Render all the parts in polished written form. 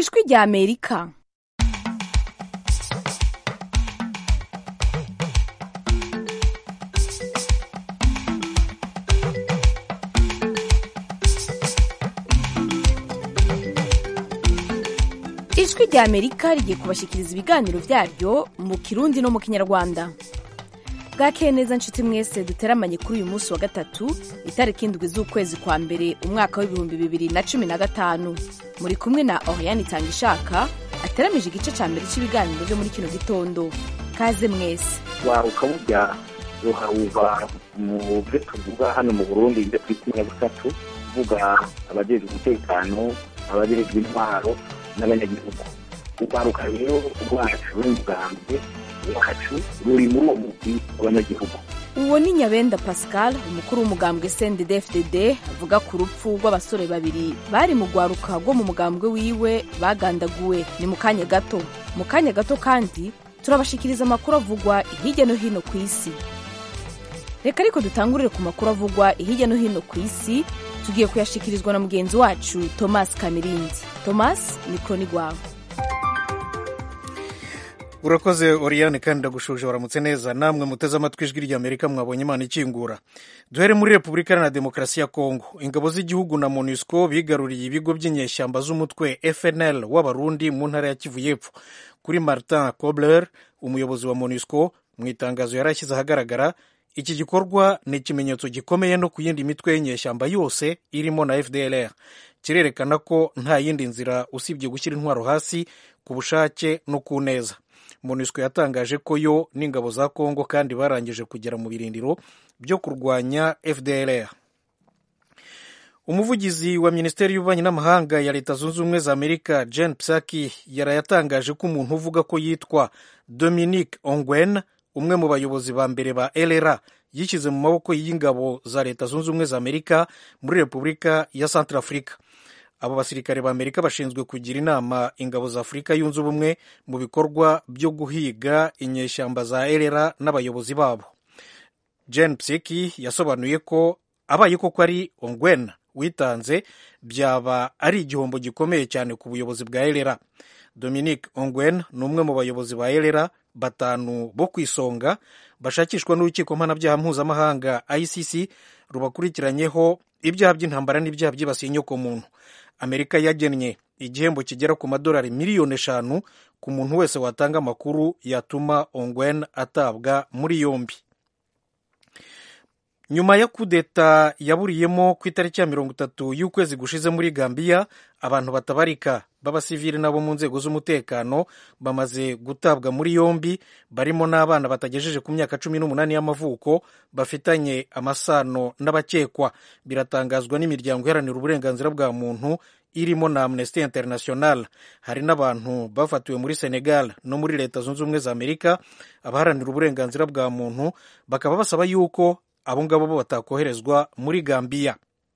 ijwi rya Amerika. Ijwi rya Amerika rigiye kubashikiriza ibiganiro vyaryo mu Kirundi no mu Kinyarwanda. Bwakeye neza nshuti mwese duteramanye kuri uyu munsi wa gatatu itariki 7 z'ukwezi kwa mbere umwaka w'2015. Muri kumwe na Oriane Tangishaka ateramije igice ca mbere cy'ibiganiro byo muri kino gitondo. Kaze mwese. Ukabujya ruhauva mu byo tuvuga hano mu Burundi ibyo twitinya gutatu vuga abajejwe umutekano, abajejwe intwaro n'abanyagihugu. Ubaruka rero rwacu n'umugambi wacu ruri muri uwo mugwi w'abanyagihugu. Uwo ni Nyabenda Pascal, umukuru w'umugambwe CNDD-FDD, avuga ku rupfu rw'abasore babiri bari mu rwaruka rwo mu mugambwe wiwe bagandaguwe. Ni mu kanya gato kandi turabashikiriza amakuru avugwa hirya no hino ku isi. Reka ariko dutangurire ku makuru avugwa hirya no hino ku isi, tugiye kuyashikirizwa na mugenzi wacu Thomas Kamirindi. Thomas, mikro ni gwawe. Urakoze Oriane kandi ndagushuje waramutse neza. Namwe muteze amatwi ijwi rya Amerika mwabonye Imana ikingura. Duhere muri Repubulika Iharanira Demokarasi ya Kongo. Ingabo z'igihugu na MONUSCO bigaruriye ibigo by'inyeshyamba z'umutwe FNL w'Abarundi mu ntara ya Kivu y'Epfo. Kuri Martin Kobler, umuyobozi wa MONUSCO, mu itangazo yarashyize ahagaragara, iki gikorwa ni ikimenyetso gikomeye no ku yindi mitwe y'inyeshyamba yose irimo na FDLR. Kirerekana ko nta yindi nzira usibye gushyira intwaro hasi ku bushake no ku neza. MONUSCO yatangaje ko yo n'ingabo za Kongo kandi barangije kugera mu birindiro byo kurwanya FDLR. Umuvugizi wa Minisiteri y'Ububanyi n'Amahanga ya Leta Zunze Ubumwe za Amerika, Jen Psaki, yarayatangaje ko umuntu uvuga ko yitwa Dominique Ongwen, umwe mu bayobozi ba mbere ba LRA, yishyize mu maboko y'ingabo za Leta Zunze Ubumwe za Amerika muri Repubulika ya Centrafrica. Abo basirikare ba Amerika bashinzwe kugira inama ingabo za Afurika yunze ubumwe mu bikorwa byo guhiga inyeshyamba za LRA n'abayobozi babo. Jen Psaki yasobanuye ko abaye koko ari Ongwen witanze byaba ari igihombo gikomeye cyane ku buyobozi bwa LRA. Dominique Ongwen ni umwe mu bayobozi ba LRA batanu bo ku isonga bashakishwa n'urukiko mpanabyaha mpuzamahanga ICC rubakurikiranyeho ibyaha by'intambara n'ibyaha byibasiye inyokomuntu. Amerika yagennye igihembo kigera ku $5 miliyoni ku muntu wese watanga amakuru yatuma Ongwen atabwa muri yombi. Nyuma ya kudeta yaburiyemo ku itariki ya 30 y'ukwezi gushize muri Gambia, abantu batabarika b'abasivili nabo mu nzego z'umutekano bamaze gutabwa muri yombi, barimo n'abana batagejeje ku myaka 18 y'amavuko bafitanye amasano n'abakekwa. Biratangazwa n'imiryango iharanira uburenganzira bwa muntu irimo na Amnesty International. Hari n'abantu bafatiwe muri Senegal no muri Leta Zunze Ubumwe za Amerika. Abaharanira uburenganzira bwa muntu bakaba basaba yuko abo ngabo bo batakoherezwa muri Gambia.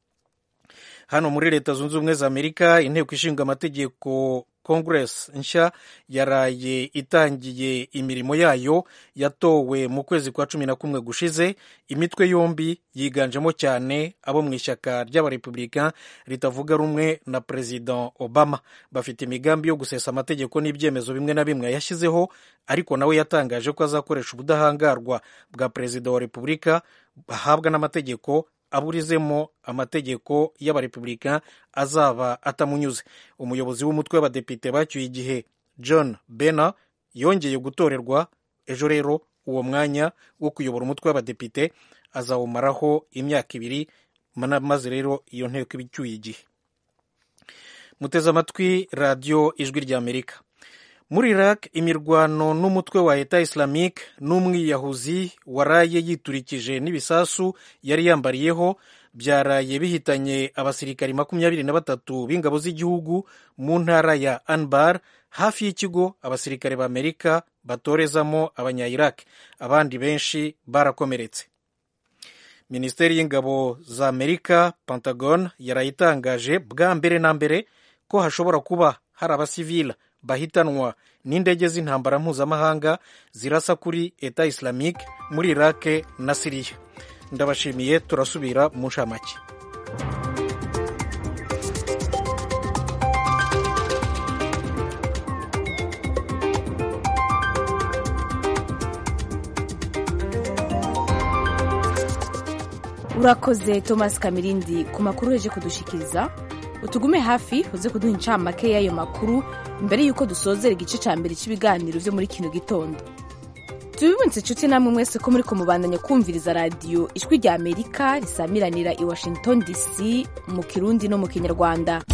Hano muri Leta Zunze Ubumwe za Amerika, inteko ishinga amategeko Congress nshya yaraye itangiye imirimo yayo, yatowe mu kwezi kwa 11 gushize. Imitwe yombi yiganjemo cyane abo mu ishyaka ry'abarepublika ritavuga rumwe na President Obama. Bafite imigambi yo gusesa amategeko n'ibyemezo bimwe na bimwe yashyizeho, ariko nawe yatangaje ko azakoresha ubudahangarwa bwa Perezida wa Repubulika bahabwa n'amategeko aburizemo amategeko y'abarepublika azaba atamunyuze. Umuyobozi w'umutwe w'abadepite bacyuye igihe John Boehner yongeye gutorerwa ejo rero uwo mwanya wo kuyobora umutwe w'abadepite azawumaraho imyaka 2, maze rero iyo nteko ibicyuye igihe. Muteze amatwi radio Ijwi rya Amerika. Muri Iraq, imirwano n'umutwe wa Eta Islamique n'umwiyahuzi waraye yiturikije n'ibisasu yari yambariyeho byaraye bihitanye abasirikari 23 b'ingabo z'igihugu mu ntara ya Anbar, hafi y'ikigo abasirikare ba Amerika batorezamo abanya-Iraq. Abandi benshi barakomeretse. Minisiteri y'ingabo za Amerika, Pentagon, yarayitangaje bwa mbere na mbere ko hashobora kuba hari abasivila bahitanwa n'indege z'intambara mpuzamahanga zirasa kuri Eta Islamique muri Iraq na Syria. Ndabashimiye, turasubira mu nshamake. urakoze Thomas Kamirindi ku makuru heje kudushikiriza. Utugume hafi uze kuduha incamake y'ayo makuru mbere yuko dusozera igice ca mbere cy'ibiganiro vyo muri kino gitondo. Tubibutse inshuti namwe mwese ko muri kumubandanya kumviriza radio Ijwi rya Amerika risamiranira i Washington DC mu Kirundi no mu Kinyarwanda.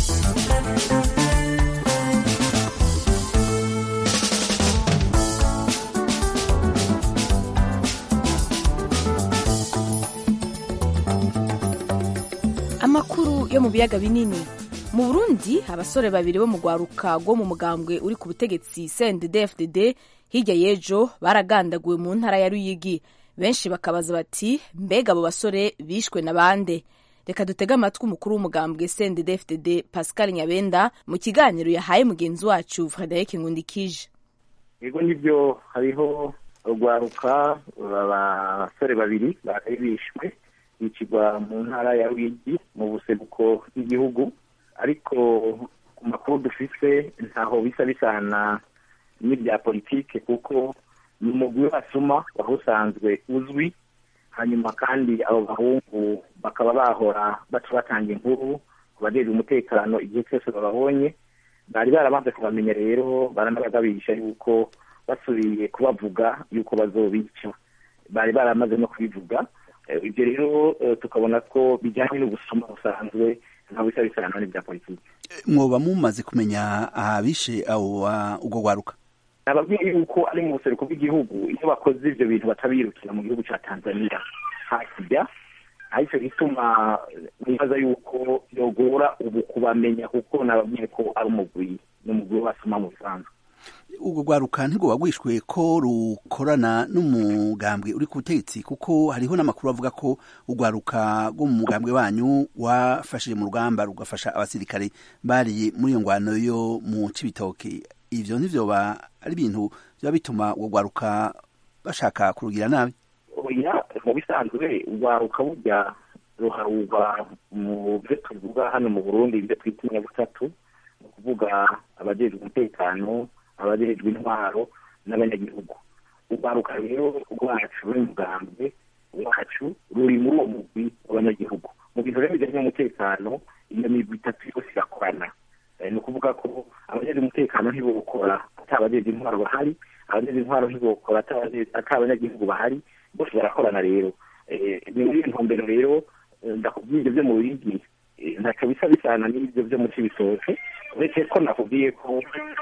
Amakuru yo mu biyaga binini. Mu Burundi abasore babiri bo mu gwaruka rwo mu mugambwe uri ku butegetsi CNDD-FDD hirya yejo baragandaguwe mu ntara ya Ruyigi. Benshi bakabaza bati mbega abo basore bishwe na bande? Reka dutega amatwi umukuru w'umugambwe CNDD-FDD Pascal Nyabenda mu kiganiro yahaye mugenzi wacu Frederic Ngundikije. Yego nibyo, hariho urwaruka abasore babiri bari bishwe bicirwa mu ntara ya Ruyigi mu buseruko bw'igihugu, ariko ku makuru dufise ntaho bisa bisana n'ibya politike kuko ni umugwi w'abasuma wahusanzwe uzwi, hanyuma kandi abo bahungu bakaba bahora baca batanga inkuru ku bajejwe umutekano igihe cyose bababonye. Bari baramaze kubamenya rero baranabagabisha yuko basubiye kubavuga yuko bazobica, bari baramaze no kubivuga. Ibyo rero tukabona ko bijyanye n'ubusuma busanzwe nta bisa bisana n'ibya politike. Mwoba mumaze kumenya abishe ubwo gwaruka? Nababwiye yuko ari mu buseruko bw'igihugu, iyo bakoze ivyo bintu batabirukira mu gihugu ca Tanzania hakijya, ariko gituma nibaza yuko yogora ubu kubamenya kuko nababwiye ko ari umugwi w'abasuma mu busanzwe. Ubwo gwaruka ntigo wagwishwe ko rukorana n'umugambwe uri ku butegetsi, kuko hariho n'amakuru avuga ko ugwaruka rwo mu mugambwe wanyu wafashije mu rugamba rugafasha abasirikare bari muri iyo ngwano yo mu Cibitoke. Ivyo ntivyo ari ibintu bya bituma ubwo gwaruka bashaka kurugira nabi? Oya, mu bisanzwe ugwaruka burya ruharugwa mu byo tuvuga hano mu Burundi, ibyo twita inyabutatu, ni ukuvuga abajejwe umutekano, abajejwe intwaro n'abanyagihugu. Ugwaruka rero rwacu n'umugambwe wacu ruri muri uwo mugwi w'abanyagihugu. Mu bintu rero bijyanye n'umutekano, iyo migwi itatu yose irakorana. Ni ukuvuga ko abajejwe umutekano ntibokora atabajejwe intwaro bahari, abajejwe intwaro ntibokora atabanyagihugu bahari, bose barakorana rero. Ni muri iyo ntumbero rero ndakubwiye ibyo byo mu Ruyigi ntacyo bisa bisana n'ibyo byo mu Cibitoke, uretse ko nakubwiye ko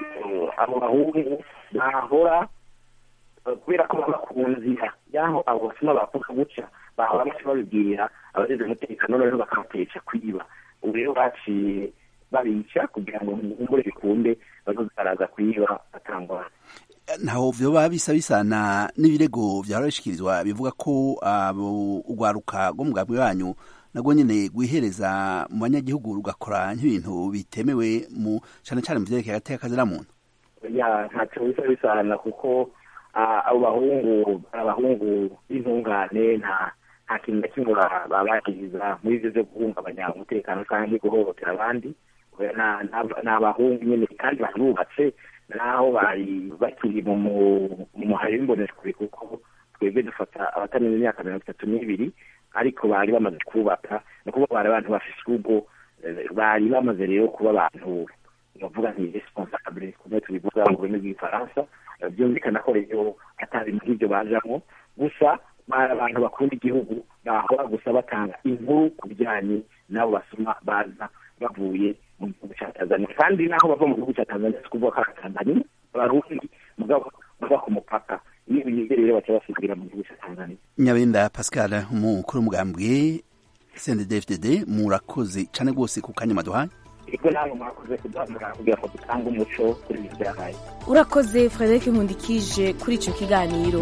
abo bahungu bahora kubera ko baba ku nzira y'aho abo basuma bavuga guca, bahora baca babibwira abajejwe umutekano noneho bakabateca kwiba. Ubu rero baciye babica kugira ngo mumbure bikunde bazozaraza kwiba atangwa. Ntaho vyoba bisa bisana n'ibirego vyarashikirizwa bivuga ko ugwaruka rwo mu mugambwe wanyu nagwo nyene gwihereza mu banyagihugu rugakora nk'ibintu bitemewe mu cane cane mu vyerekeye agateka kazira muntu? Ya, ntacyo bisa bisana kuko abo abahungu b'intungane nta kintu na kimwe babakiriza muri ivyo vyo guhungabanya umutekano kandi guhohotera abandi. Ni abahungu nyene kandi barubatse, naho bari bakiri mu muhari w'imboneshakure kuko twebwe dufata abatarenze imyaka 32, ariko bari bamaze kubaka. Ni ukuvuga bari abantu bafise urugo, bari bamaze rero kuba abantu bavuga nti responsable kumwe tubivuga mu rurimi rw'igifaransa. Byumvikana ko rero atari mu nk'ibyo bajamwo, gusa bari abantu bakunda igihugu, bahora gusa batanga inkuru ku bijyanye n'abo basuma baza bavuye mu gihugu cya Tanzania. Kandi naho bava mu gihugu cya Tanzania si kuvuga ko ari Tanzania, Abarundi mugabo bava ku mupaka, iyo bigeze rero baca basigira mu gihugu cya Tanzania. Nyabenda Pascal, umukuru w'umugambwe CNDD-FDD, murakoze cane rwose ku kanya maduhaye. Ego nawe mwakoze kuduhamagara kugira ngo dutange umuco kuri ibi byahaye. Urakoze Frederic Nkundikije kuri ico kiganiro.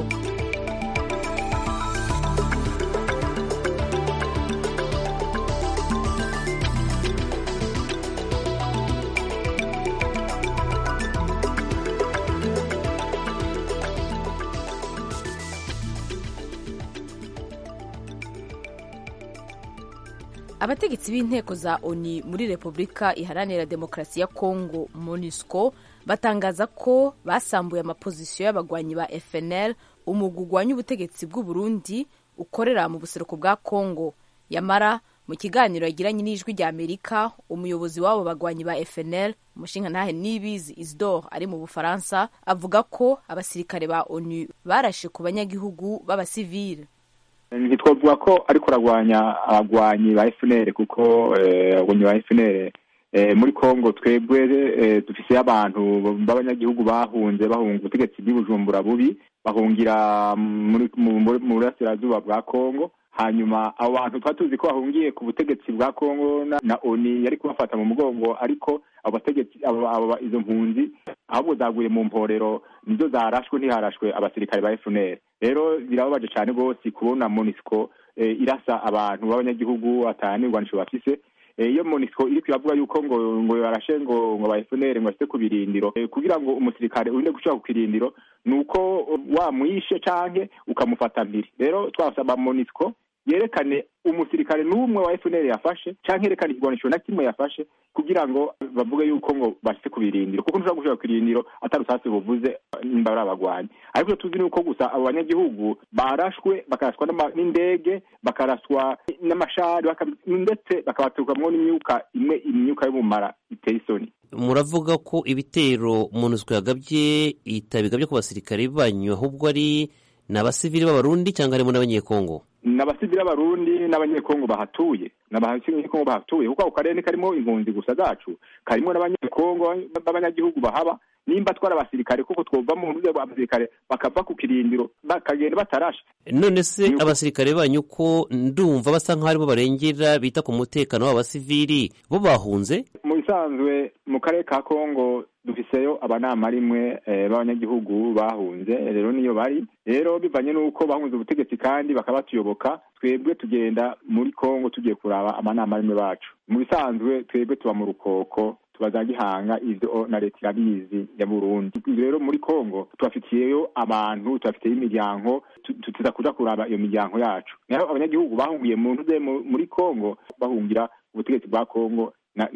Abategetsi b'inteko za ONU muri Repubulika Iharanira Demokarasi ya Kongo MONUSCO batangaza ko basambuye amapozisiyo y'abagwanyi ba FNL, umugwi ugwanya ubutegetsi bw'u Burundi ukorera mu buseruko bwa Kongo. yamara mu kiganiro yagiranye n'ijwi rya Amerika umuyobozi w'abo bagwanyi ba FNL umushingantahe Niyibizi Isidore ari mu Bufaransa avuga ko abasirikare ba ONU barashe ku banyagihugu b'abasivile. Ntitwavuga ko ariko ragwanya abagwanyi ba FNL kuko abagwanyi ba FNL muri Kongo twebwe dufise abantu b'abanyagihugu bahunze bahunga ubutegetsi bw'Ibujumbura bubi bahungira muri burasirazuba bwa Kongo. Hanyuma abo bantu twatuzi ko bahungiye ku butegetsi bwa Kongo na ONU yari kubafata mu mugongo, ariko abo bategetsi izo mpunzi ahubwo zaguye mu mporero, nizo zarashwe ntiharashwe abasirikare ba FNL. Rero birababaje cyane gose kubona MONUSCO irasa abantu b'abanyagihugu atanirwanisho bafise. Iyo MONUSCO iri kiravuga yuko ngo yarashe ngo ba FNL ngo afite ku birindiro kugira ngo umusirikare urinde gushaka ku kirindiro nuko wamwishe canke ukamufata mpiri. Rero twasaba MONUSCO yerekane umusirikare n'umwe wa FNL yafashe canke yerekane igwanisho na kimwe yafashe kugira ngo bavuge yuko ngo bashite ku birindiro, kuko ntushobora gushaka ku kirindiro atarusase buvuze nimbara abagwanyi. Ariko tuzi nuko gusa abo banyagihugu barashwe bakaraswa n'indege bakaraswa n'amashari ndetse bakabatukamwo n'imyuka imyuka y'ubumara iteye isoni. Muravuga ko ibitero MONUSCO yagabye itabigabye ku basirikare banyu ahubwo ari n'abasivili b'abarundi cyangwa harimo n'abanyekongo? N'abasivili b'abarundi n'abanyekongo bahatuye, n'abanyekongo bahatuye kuko ako karere karimo impunzi gusa zacu, karimo n'abanyekongo b'abanyagihugu bahaba. Nimba twara abasirikare kuko twova mu nzego abasirikare bakava ku kirindiro bakagenda batarashe. None se abasirikare banyu ko ndumva basa nk'aho aribo barengera bita ku mutekano w'abasivili bo bahunze? Mu bisanzwe mu karere ka Kongo dufiseyo abanama rimwe b'abanyagihugu bahunze, rero niyo bari. Rero bivanye nuko bahunze ubutegetsi kandi bakabatuyoboka, twebwe tugenda muri Kongo tugiye kuraba amanama rimwe bacu. Mu bisanzwe twebwe tuba mu rukoko tubazagihanga ivyo na leta irabizi ya Burundi. Rero muri Kongo tubafitiyeyo abantu, tubafitiyeyo imiryango, tuza kuja kuraba iyo miryango yacu. Rero abanyagihugu bahungiye muri Kongo bahungira ubutegetsi bwa Kongo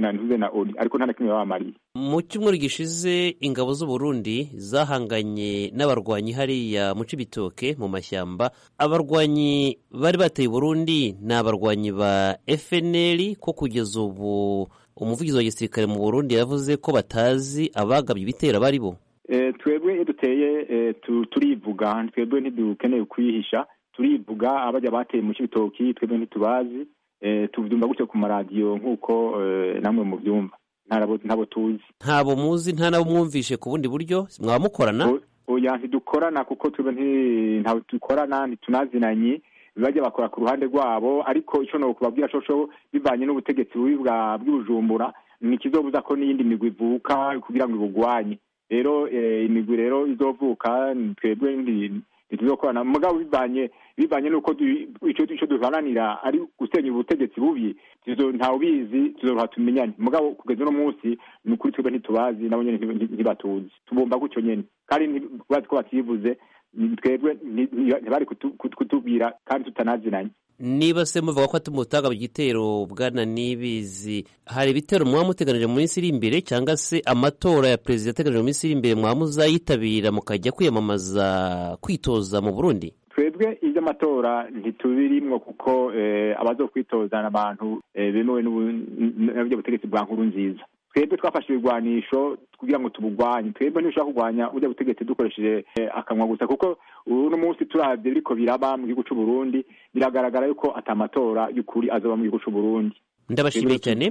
na ONU, ariko nta na kimwe babamariye. Mu cyumweru gishize ingabo z'u Burundi zahanganye n'abarwanyi hariya mu Cibitoke mu mashyamba. Abarwanyi bari bateye Burundi ni abarwanyi ba FNL, ko kugeza ubu umuvugizi wa gisirikare mu Burundi yavuze ko batazi abagabye ibitero bari bo. Twebwe iyo duteye turivuga, twebwe ntidukeneye kwihisha, turivuga. Abajya bateye mu Cibitoki twebwe ntitubazi, tuvyumva gutyo ku maradiyo nk'uko namwe mu byumva, ntabo tuzi. Ntabo muzi, nta nabo mwumvishe ku bundi buryo mwaba mukorana? Oya, ntidukorana kuko twebwe ntawe dukorana, ntitunazinanye. Bajya bakora ku ruhande rwabo, ariko ico no kubabwira coco bivanye n'ubutegetsi bubi bw'Ibujumbura nikizobuza ko n'iyindi migwi ivuka kugira ngo ibugwanye. Rero imigwi rero izovuka twebwe ntituzokorana, mugabo bivanye nuko ico duharanira ari gusenya ubutegetsi bubi, ntawe bizi, tuzoruha tumenyane. Mugabo kugeza no munsi n'ukuri twebwe ntitubazi, nabo nyene ntibatuzi, tubomba gutyo nyene kandi bazi ko bativuze. Twebwe ntibari kutubwira kandi tutanazinanye. Niba se muvuga ko atumutaga igitero bwana Niyibizi, hari ibitero mwaba muteganije mu minsi iri imbere cyangwa se amatora ya perezida ateganije mu minsi iri imbere mwaba muzayitabira mukajya kwiyamamaza kwitoza mu Burundi? Twebwe iby'amatora ntitubirimwo kuko abazokwitoza n'abantu bemewe n'uburyo butegetsi bwa Nkurunziza. Twebwe twafashe ibigwanisho kugira ngo tubugwanye. Twebwe ntushaka kugwanya ujya butegetsi dukoresheje akanwa gusa, kuko uno munsi turavye biriko biraba mu gihugu c'u Burundi biragaragara yuko atamatora y'ukuri azoba mu gihugu c'u Burundi. Ndabashimiye cyane.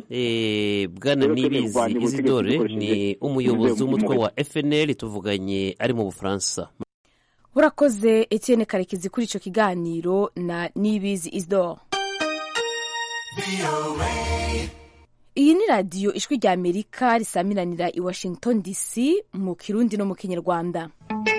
Bwana Niyibizi Isidore ni umuyobozi w'umutwe wa FNL, tuvuganye ari mu Bufaransa. Urakoze Etienne Karekezi kuri ico kiganiro na Niyibizi Isidore. Iyi ni radiyo ijwi rya Amerika risamiranira i Washington DC mu Kirundi no mu Kinyarwanda.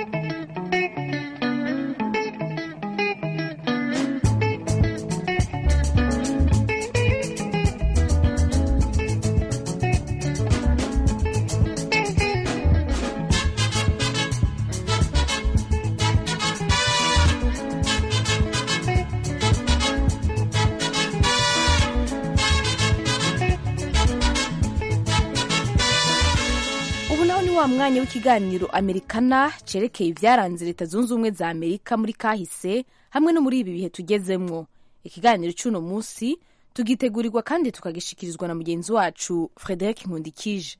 Wa mwanya w'ikiganiro Amerikana cerekeye ibyaranze Leta Zunze Ubumwe za Amerika muri kahise hamwe no muri ibi bihe tugezemwo. ikiganiro cy'uno munsi tugitegurirwa kandi tukagishikirizwa na mugenzi wacu Frederic Nkundikije.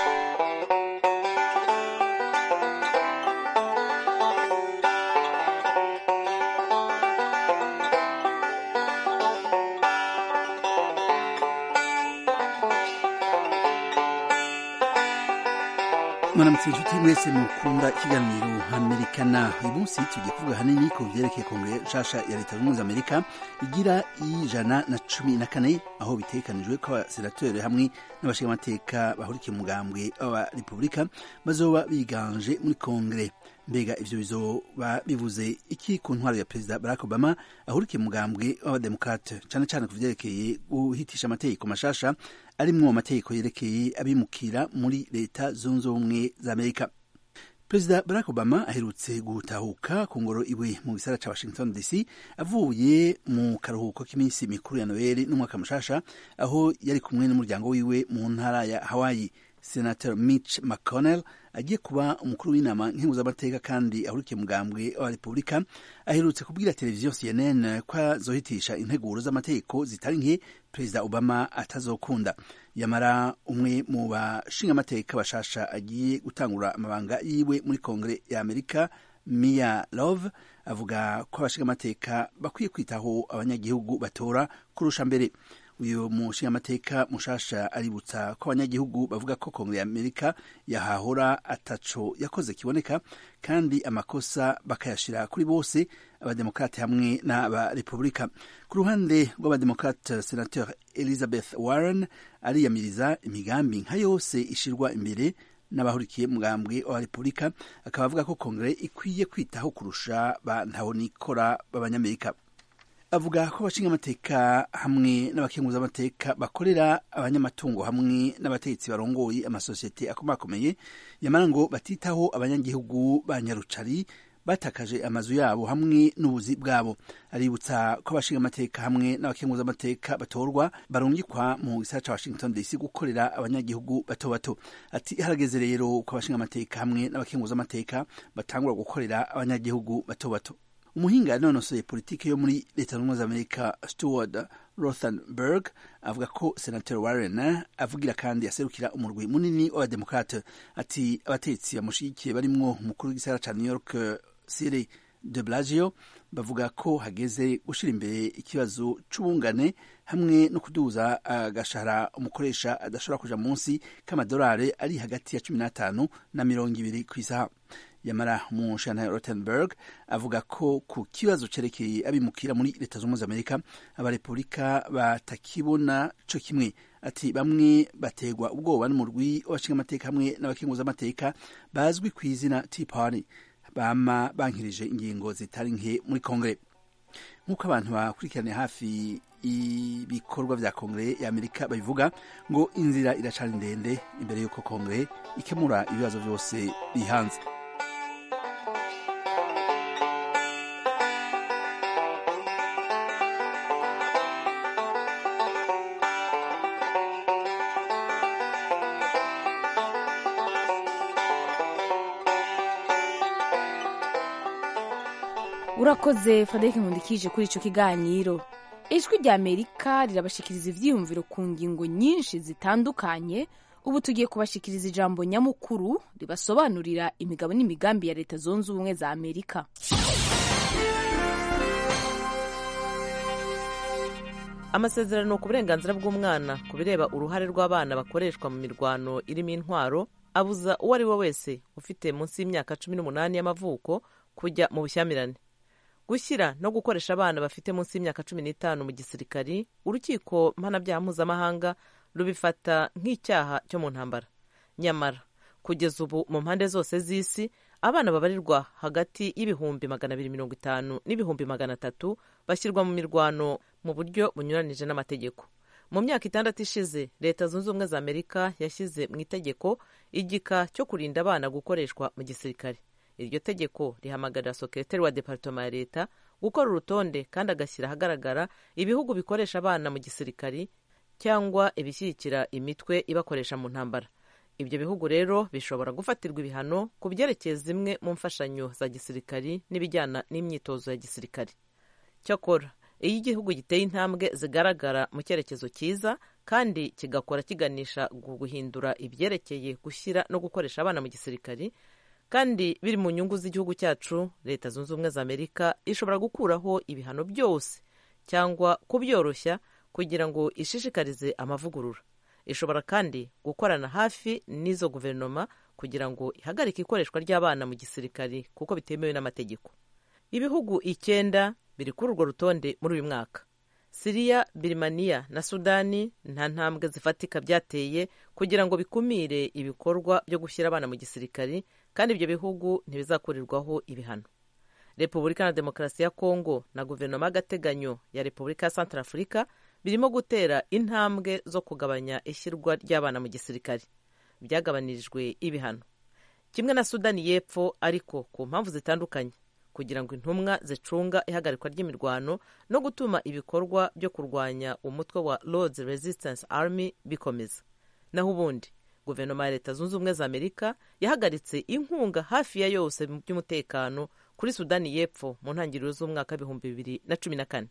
mwaramutse inshuti mwese mukunda ikiganiro Amerikana. uyu munsi tugiye kuvuga hanini ku vyerekeye kongere nshasha ya leta zunze Amerika igira 114 aho bitekanijwe ko abasenateri hamwe n'abashingamateka bahurikiye umugambwe wa Republika bazoba biganje muri kongere. Mbega ivyo bizoba bivuze iki ku ntwaro ya Perezida Barack Obama ahurikiye umugambwe w'abademokrate, cane cane ku vyerekeye guhitisha amategeko mashasha arimwo amategeko yerekeye abimukira muri leta zunze ubumwe za Amerika. Perezida Barack Obama aherutse gutahuka ku ngoro iwe mu gisagara ca Washington DC avuye mu karuhuko k'iminsi mikuru ya Noel n'umwaka mushasha, aho yari kumwe n'umuryango wiwe mu ntara ya Hawaii. Senator Mitch McConnell agiye kuba umukuru w'inama nkenguzamateka kandi ahurikiye umugambwe wa Republika aherutse kubwira televiziyo CNN ko azohitisha integuro z'amategeko zitari nke Perezida Obama atazokunda. Yamara umwe mu bashingamateka bashasha agiye gutangura amabanga yiwe muri Kongere ya Amerika, Mia Love, avuga ko abashingamateka bakwiye kwitaho abanyagihugu batora kurusha mbere. Uyu mushingamateka mushasha aributsa ko abanyagihugu bavuga ko Kongere ya Amerika yahahora ataco yakoze kiboneka kandi amakosa bakayashira kuri bose, abademokrate hamwe n'abarepublika. Ku ruhande rw'abademokrate, Senator Elizabeth Warren ariyamiriza imigambi nka yose ishirwa imbere n'abahurikiye mugambwe wa Republika, akaba avuga ko Kongere ikwiye kwitaho kurusha ba ntahonikora b'abanyamerika. Avuga ko abashingamateka hamwe n'abakenguzamateka bakorera abanyamatungo hamwe n'abategetsi barongoye amasosiyete akomakomeye, yamara ngo batitaho abanyagihugu ba nyarucari batakaje amazu yabo hamwe n'ubuzi bwabo. Aributsa ko abashingamateka hamwe n'abakenguzamateka batorwa barungikwa mu gisagara ca Washington DC gukorera abanyagihugu bato bato. Ati harageze rero ko abashingamateka hamwe n'abakenguzamateka batangura gukorera abanyagihugu bato bato. Umuhinga yanonosoye politiki yo muri leta zunze Amerika, Stuart Rothenberg, avuga ko Senator Warren avugira kandi aserukira umurwi munini w'abademokrate. Ati abatetsi bamushigikiye barimwo umukuru w'igisagara ca New York, Cyril de Blasio, bavuga ko hageze gushira imbere ikibazo c'ubungane hamwe no kuduza agashahara umukoresha adashobora kuja munsi k'amadolari ari hagati ya 15 na 20 kw'isaha. Yamara umushana Rothenberg avuga ko ku kibazo cerekeye abimukira muri leta zunze Amerika abarepublika batakibona co kimwe. Ati bamwe bategwa ubwoba n'umurwi w'abashingamateka hamwe n'abakenguzamateka bazwi ku izina Tea Party bama bankirije ingingo zitari nke muri Kongere. Nk'uko abantu bakurikirane hafi ibikorwa vya Kongere ya Amerika babivuga, ngo inzira iracari ndende imbere y'uko Kongere ikemura ibibazo vyose bihanze. Urakoze Frederic Nkundikije kuri ico kiganiro. Ijwi rya Amerika rirabashikiriza ivyiyumviro ku ngingo nyinshi zitandukanye. Ubu tugiye kubashikiriza ijambo nyamukuru ribasobanurira imigabo n'imigambi ya leta zunze ubumwe za Amerika. Amasezerano ku burenganzira bw'umwana ku bireba uruhare rw'abana bakoreshwa mu mirwano irimo intwaro abuza uwo ari we wese ufite munsi y'imyaka 18 y'amavuko kujya mu bushyamirane. Gushyira no gukoresha abana bafite munsi y'imyaka 15 mu gisirikari, urukiko mpanabyaha mpuzamahanga rubifata nk'icyaha cyo mu ntambara. Nyamara kugeza ubu mu mpande zose z'isi abana babarirwa hagati y'ibihumbi 250 n'ibihumbi 300 bashyirwa mu mirwano mu buryo bunyuranije n'amategeko. Mu myaka 6 ishize, leta zunze ubumwe za Amerika yashyize mu itegeko igika cyo kurinda abana gukoreshwa mu gisirikare. Iryo tegeko rihamagarira sekretari wa departema ya leta gukora urutonde kandi agashyira ahagaragara ibihugu bikoresha abana mu gisirikari cyangwa ibishyigikira imitwe ibakoresha mu ntambara. Ibyo bihugu rero bishobora gufatirwa ibihano ku byerekeye zimwe mu mfashanyo za gisirikari n'ibijyana n'imyitozo ya gisirikari. Cyakora iyo igihugu giteye intambwe zigaragara mu cyerekezo cyiza kandi kigakora kiganisha guhindura ibyerekeye gushyira no gukoresha abana mu gisirikari kandi biri mu nyungu z'igihugu cyacu, Leta Zunze Ubumwe za Amerika ishobora gukuraho ibihano byose cyangwa kubyoroshya kugira ngo ishishikarize amavugurura. Ishobora kandi gukorana hafi n'izo guverinoma kugira ngo ihagarike ikoreshwa ry'abana mu gisirikari kuko bitemewe n'amategeko. Ibihugu 9 biri kuri urwo rutonde muri uyu mwaka. Siriya, Birimaniya na Sudani nta ntambwe zifatika byateye kugira ngo bikumire ibikorwa byo gushyira abana mu gisirikari, kandi ibyo bihugu ntibizakurirwaho ibihano. Repubulika na Demokarasi ya Kongo na guverinoma y'agateganyo ya Repubulika ya Centrafrica birimo gutera intambwe zo kugabanya ishyirwa ry'abana mu gisirikari. Byagabanyirijwe ibihano. Kimwe na Sudani y'Epfo, ariko ku mpamvu zitandukanye, kugira ngo intumwa zicunga ihagarikwa ry'imirwano no gutuma ibikorwa byo kurwanya umutwe wa Lord's Resistance Army bikomeza. Naho ubundi guverinoma ya Leta Zunze Ubumwe za Amerika yahagaritse inkunga hafi ya yose mu by'umutekano kuri Sudani y'Epfo mu ntangiriro z'umwaka 2014.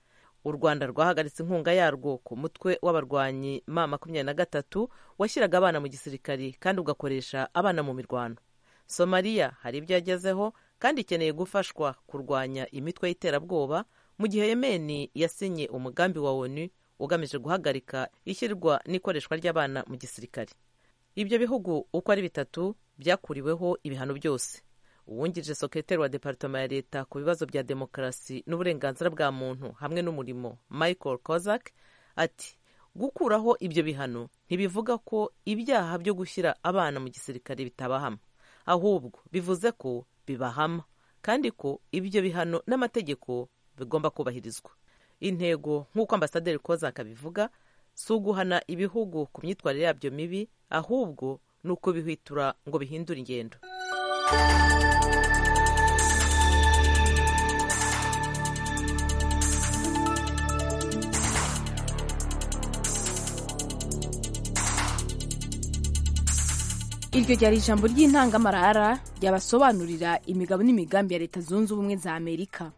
U Rwanda rwahagaritse inkunga yarwo ku mutwe w'abarwanyi M23 washyiraga abana mu gisirikari kandi ugakoresha abana mu mirwano. Somalia hari ibyo yagezeho kandi ikeneye gufashwa kurwanya imitwe y'iterabwoba, mu gihe Yemen yasinye umugambi wa ONU ugamije guhagarika ishyirwa n'ikoreshwa ry'abana mu gisirikari. Ibyo bihugu uko ari 3 byakuriweho ibihano byose. Uwungirije sekretari wa Departema ya Leta ku bibazo bya demokarasi n'uburenganzira bwa muntu hamwe n'umurimo, Michael Kozak, ati gukuraho ibyo bihano ntibivuga ko ibyaha byo gushyira abana mu gisirikare bitabahama, ahubwo bivuze ko bibahama kandi ko ibyo bihano n'amategeko bigomba kubahirizwa. Intego nk'uko Ambasaderi Kozak abivuga si uguhana ibihugu ku myitwarire yabyo mibi, ahubwo ni uko bihwitura ngo bihindure ingendo. Iryo ryari ijambo ry'intangamarara ryabasobanurira imigabo n'imigambi ya Leta Zunze Ubumwe za Amerika.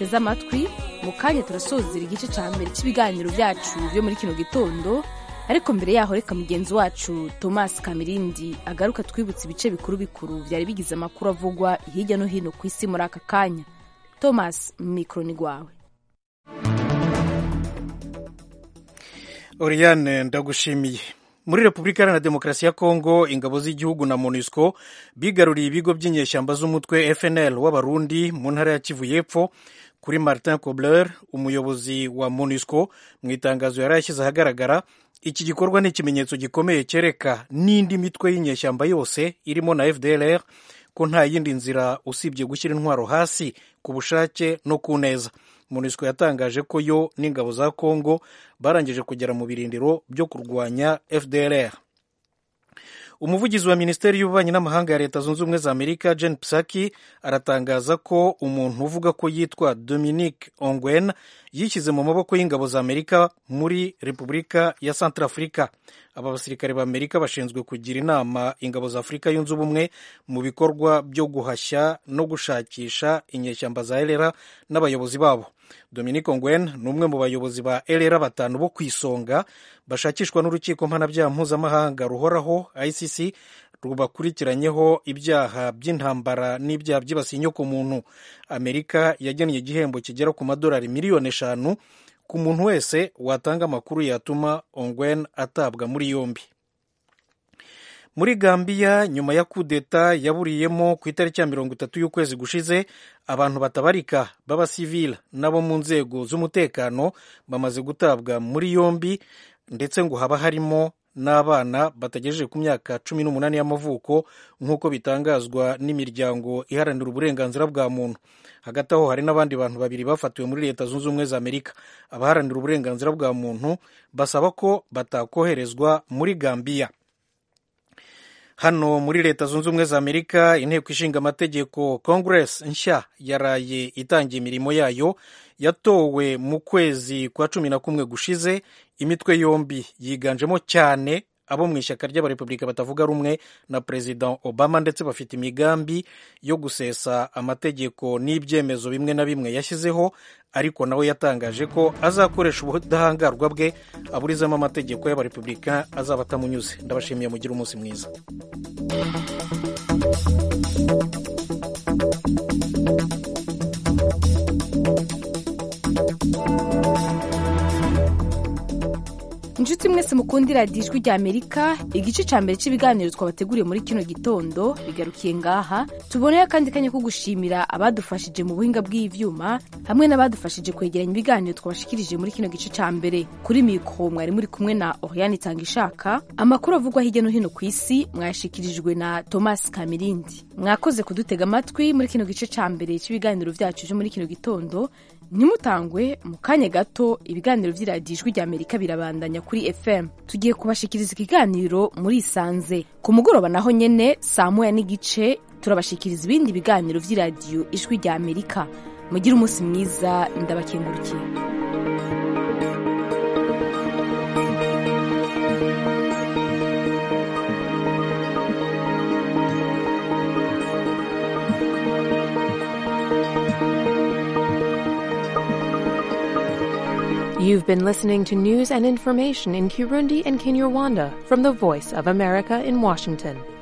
mwaduteze amatwi. Mu kanya turasozera igice ca mbere cy'ibiganiro byacu byo muri kino gitondo, ariko mbere yaho reka mugenzi wacu Thomas Kamirindi agaruka twibutse ibice bikuru bikuru byari bigize amakuru avugwa hirya no hino ku isi muri aka kanya. Thomas, mikro ni gwawe. Oriane, ndagushimiye. Muri Repubulika Iharanira Demokarasi ya Kongo, ingabo z'igihugu na MONUSCO bigaruriye ibigo by'inyeshyamba z'umutwe FNL w'Abarundi mu ntara ya Kivu y'Epfo. Kuri Martin Kobler, umuyobozi wa MONUSCO, mu itangazo yari yashyize ahagaragara, iki gikorwa ni ikimenyetso gikomeye cyereka n'indi mitwe y'inyeshyamba yose irimo na FDLR ko nta yindi nzira usibye gushyira intwaro hasi ku bushake no ku neza. MONUSCO yatangaje ko yo n'ingabo za Kongo barangije kugera mu birindiro byo kurwanya FDLR. Umuvugizi wa Minisiteri y'Ububanyi n'Amahanga ya Leta Zunze Ubumwe za Amerika, Jen Psaki, aratangaza ko umuntu uvuga ko yitwa Dominique Ongwen yishyize mu maboko y'ingabo za Amerika muri Repubulika ya Centrafrica. Aba basirikare ba Amerika bashinzwe kugira inama ingabo za Afurika yunze ubumwe mu bikorwa byo guhashya no gushakisha inyeshyamba za LRA n'abayobozi babo. Dominique Ongwen ni umwe mu bayobozi ba LRA batanu bo ku isonga bashakishwa n'urukiko mpanabyaha mpuzamahanga ruhoraho ICC rubakurikiranyeho ibyaha by'intambara n'ibyaha byibasiye inyokomuntu. Amerika yagennye igihembo kigera ku $5 miliyoni ku muntu wese watanga amakuru yatuma Ongwen atabwa muri yombi. Muri Gambia, nyuma ya kudeta yaburiyemo ku itariki ya 30 y'ukwezi gushize, abantu batabarika b'abasivile nabo mu nzego z'umutekano bamaze gutabwa muri yombi, ndetse ngo haba harimo n'abana batagejeje ku myaka 18 y'amavuko nk'uko bitangazwa n'imiryango iharanira uburenganzira bwa muntu. Hagati aho hari n'abandi bantu babiri bafatiwe muri Leta Zunze Ubumwe za Amerika. Abaharanira uburenganzira bwa muntu basaba ko batakoherezwa muri Gambia. Hano muri Leta Zunze Ubumwe za Amerika, inteko ishinga amategeko Congress nshya yaraye itangiye imirimo yayo. Yatowe mu kwezi kwa 11 gushize. Imitwe yombi yiganjemo cyane abo mu ishyaka ry'abarepublika batavuga rumwe na President Obama, ndetse bafite imigambi yo gusesa amategeko n'ibyemezo bimwe na bimwe yashyizeho, ariko nawe yatangaje ko azakoresha ubudahangarwa bwe aburizamo amategeko y'abarepublika azaba atamunyuze. Ndabashimiye, mugire umunsi mwiza. Inshuti mwese mukundira Ijwi rya Amerika, igice ca mbere cy'ibiganiro twabateguriye muri kino gitondo bigarukiye ngaha. Tuboneye kandi kanya ko gushimira abadufashije mu buhinga bw'ivyuma hamwe n'abadufashije kwegeranya ibiganiro twabashikirije muri kino gice ca mbere. Kuri mikro mwari muri kumwe na Oriane Tangishaka. Amakuru avugwa hirya no hino ku isi mwashikirijwe na Thomas Kamirindi. Mwakoze kudutega amatwi muri kino gice ca mbere cy'ibiganiro vyacu byo muri kino gitondo. Nimutangwe mu kanya gato, ibiganiro vy'iradiyo Ijwi rya Amerika birabandanya kuri FM. Tugiye kubashikiriza ikiganiro muri Sanze. Ku mugoroba naho nyene saa 1:30 turabashikiriza ibindi biganiro vy'iradiyo Ijwi rya Amerika. Mugire umunsi mwiza, ndabakengurukiye. You've been listening to news and information in Kirundi and Kinyarwanda from the Voice of America in Washington.